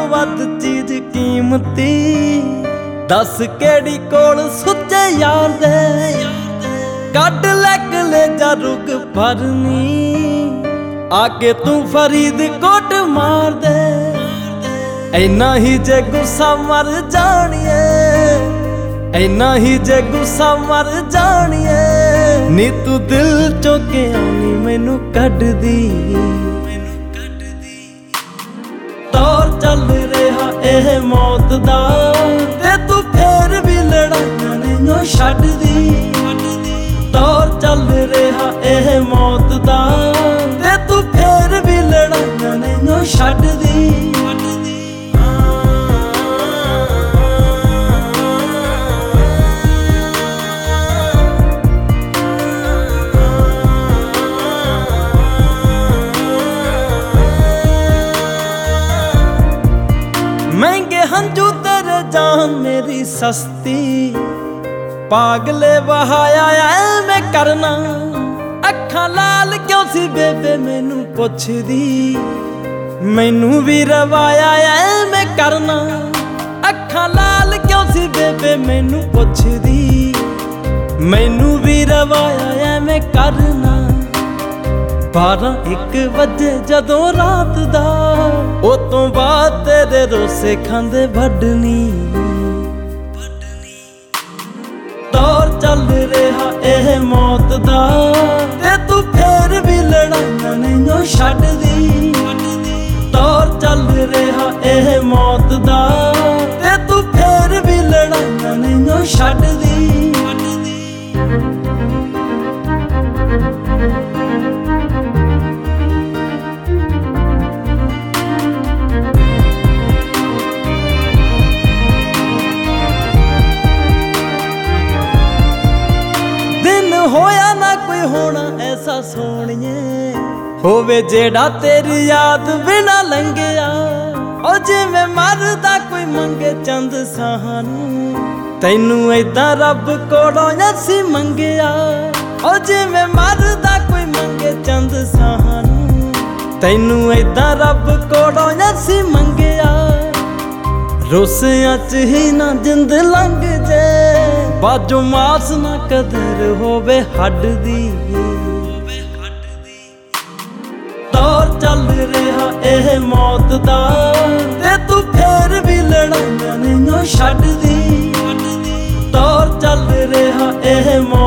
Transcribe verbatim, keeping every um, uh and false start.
ਵੱਧ ਚੀਜ਼ ਕੀਮਤੀ ਦੱਸ ਕਿਹੜੀ ਕੋਲ ਸੁੱਚੇ ਯਾਰ ਦੇ ਕੱਢ ਲੈ ਕਲੇਜਾ ਰੁਕ ਭਰਨੀ ਆ ਕੇ ਤੂੰ ਫਰੀਦਕੋਟ ਮਾਰ ਦੇ ਐਨਾ ਹੀ ਜੇ ਗੁੱਸਾ ਮਰ ਜਾਣੀਏ ਐਨਾ ਹੀ ਜੇ ਗੁੱਸਾ ਮਰ ਜਾਣੀਏ ਨੀ ਤੂੰ ਦਿਲ ਚੋਂ ਕਿਉਂ ਨੀ ਮੈਨੂੰ ਕੱਢਦੀ ਦੌਰ ਚੱਲ ਰਿਹਾ ਇਹ ਮੌਤ ਦਾ ਤੇ ਤੂੰ ਫੇਰ ਵੀ ਲੜਾਈਆਂ ਨਹੀਂ ਛੱਡਦੀ ਦੌਰ ਚੱਲ ਰਿਹਾ ਇਹ ਮੌਤ ਦਾ ਤੇ ਤੂੰ ਫੇਰ ਵੀ ਲੜਾਈਆਂ ਨਹੀਂ ਛੱਡਦੀ महंगे हंजू तेरे जान मेरी सस्ती पागले बहाया ऐ मैं करना अखा लाल क्यों सी बेबे मैनू पुछदी मैनू भी रवाया ऐ मैं करना अखा लाल क्यों सी बेबे मैनू पुछदी मैनू भी रवाया ऐ मैं करना बारह एक वजे जदों रात दा ओ तो बाद तेरे रोसे खांदे वड्डनी दौर चल रहा एह मौत दा ते तू फेर भी लड़ाइयां नहीं छड्डदी दौर चल रहा एह मौत दा ते तू फेर भी लड़ाइयां नहीं छड्डदी होया ना कोई होना ऐसा सोहणिए होवे जेड़ा तेरी याद बिना लंघिया ओ जिवें मरदा कोई मंगे चंद सानू तैनू ऐदां रब कोलों असीं मंगिया ओ जिवें मरदा कोई मंगे चंद सानू तैनू ऐदां रब कोलों असीं मंगिया रोसियां च ही ना जिंद लंघ जे बाजू मास ना कदर होवे हड दी दौर चल रहा एह मौत दा ते तू फेर भी लड़ाइयां नहीं छड्डदी दौर चल रहा एह मौत